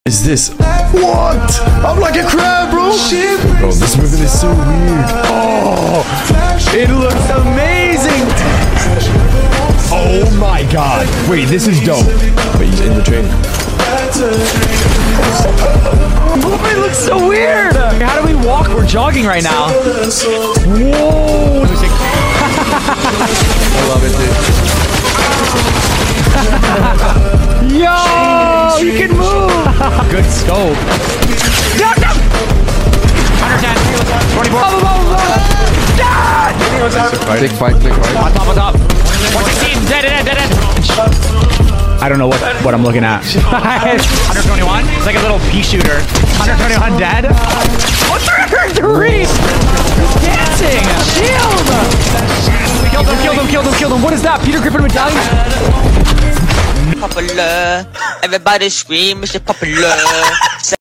Is this? What? I'm like a crab, bro. Bro, this movement is so weird. Oh, it looks amazing. Oh my god. Wait, this is dope. Wait, he's in the train. Oh, it looks so weird. How do we walk? We're jogging right now. Whoa. I love it, dude. Yo, you can move. Good scope. No, no. 110, 24. Click fight. On top. 116, dead. I don't know what I'm looking at. 121. It's like a little pea shooter. 121 dead. Oh, 303. He's dancing. Shield. Killed him. What is that? Peter Griffin medallion? Popular. Everybody scream, Mr. Popular.